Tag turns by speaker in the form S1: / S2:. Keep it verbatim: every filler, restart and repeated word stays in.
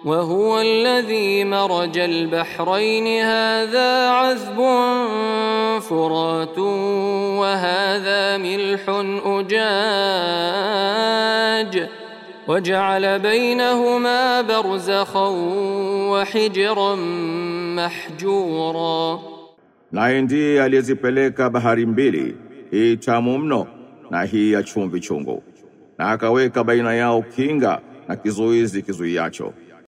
S1: وهو الذي مرج البحرين هذا عذب فرات وهذا ملح أجاج وجعل بينهما برزخا وحجرا محجورا.
S2: Naye ndiye aliyezipeleka bahari mbili, hii tamu mno na hii ya chumvi chungu, na akaweka baina yao kinga na kizuizi kizuiacho.